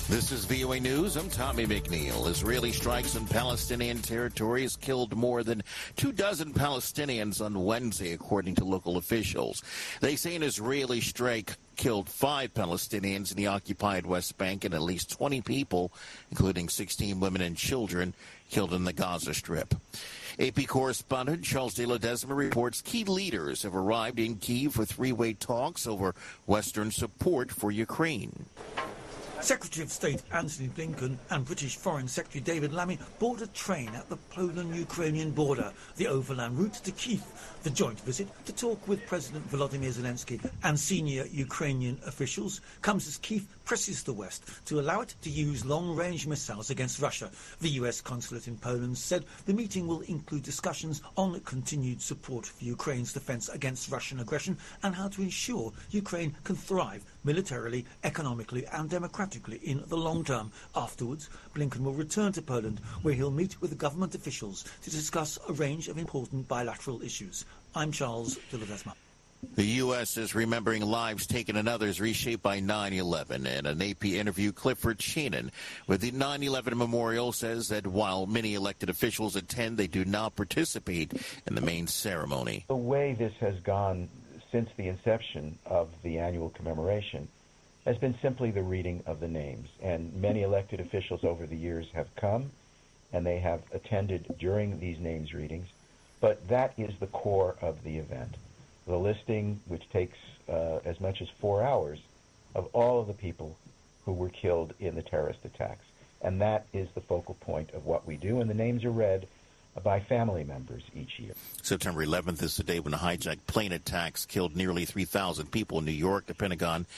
This is VOA News. I'm Tommy McNeil. Israeli strikes in Palestinian territories killed more than 24 Palestinians on Wednesday, according to local officials. They say an Israeli strike killed 5 Palestinians in the occupied West Bank and at least 20 people, including 16 women and children, killed in the Gaza Strip. AP correspondent Charles de Ledesma reports key leaders have arrived in Kyiv for three-way talks over Western support for Ukraine. Secretary of State Antony Blinken and British Foreign Secretary David Lammy board a train at the Poland-Ukrainian border, the overland route to Kyiv. The joint visit to talk with President Volodymyr Zelensky and senior Ukrainian officials comes as Kyiv presses the West to allow it to use long-range missiles against Russia. The US consulate in Poland said the meeting will include discussions on continued support for Ukraine's defense against Russian aggression and how to ensure Ukraine can thrive militarily, economically and democratically in the long term. Afterwards, Blinken will return to Poland, where he'll meet with the government officials to discuss a range of important bilateral issues. I'm Charles de Ledesma. The U.S. is remembering lives taken and others reshaped by 9/11. In an AP interview, Clifford Sheenan with the 9/11 Memorial says that while many elected officials attend, they do not participate in the main ceremony. The way this has gone since the inception of the annual commemoration has been simply the reading of the names. And many elected officials over the years have come and they have attended during these names readings. But that is the core of the event. The listing, which takes as much as 4 hours, of all of the people who were killed in the terrorist attacks. And that is the focal point of what we do. And the names are read by family members each year. September 11th is the day when hijacked plane attacks killed nearly 3,000 people in New York. The Pentagon